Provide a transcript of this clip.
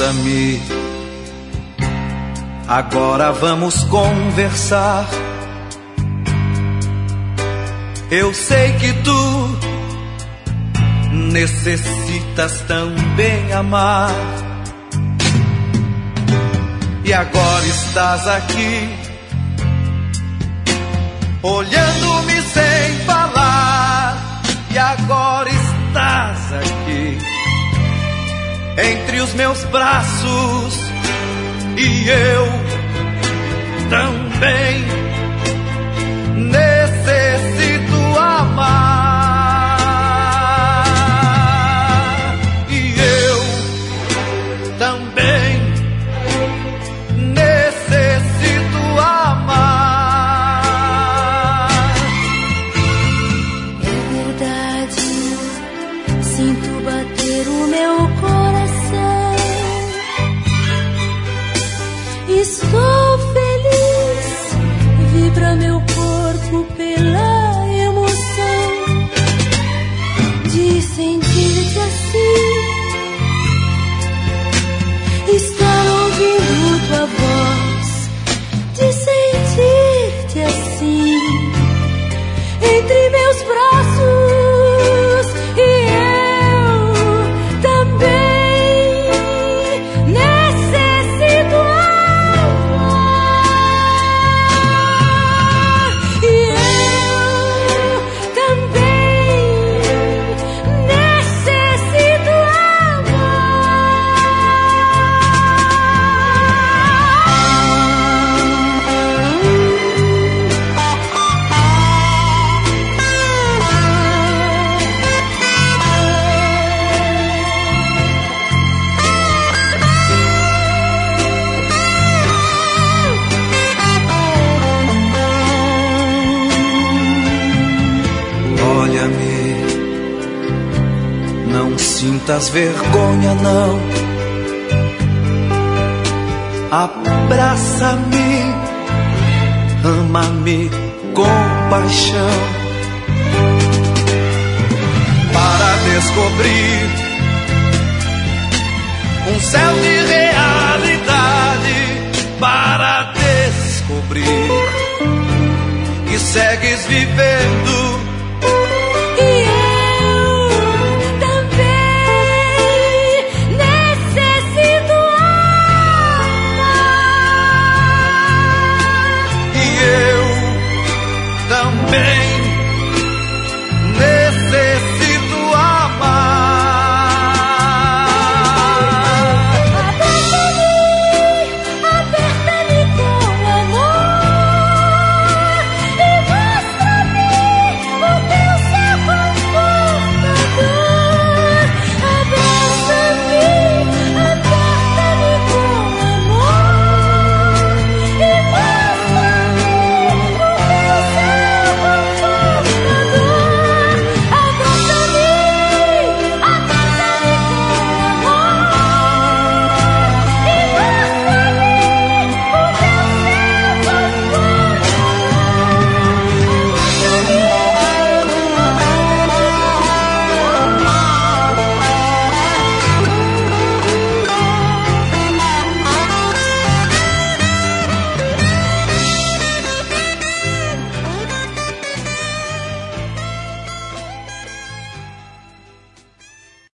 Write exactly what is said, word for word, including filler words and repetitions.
Escuta-me, agora vamos conversar. Eu sei que tu necessitas também amar. E agora estás aqui, olhando-me sem falar. E agora estás aqui, entre os meus braços. E eu também necessito amar. E eu também necessito amar. É verdade, sinto bater o meu coração. Estou feliz, vibra meu corpo pela emoção de sentir-te assim, estar ouvindo tua voz, de sentir-te assim, entre meus braços. E eu também necessito amar. E eu também necessito Olha-me, não sintas vergonha não. Abraça-me, ama-me com paixão, para descobrir um céu de realidade, para descobrir que segues vivendo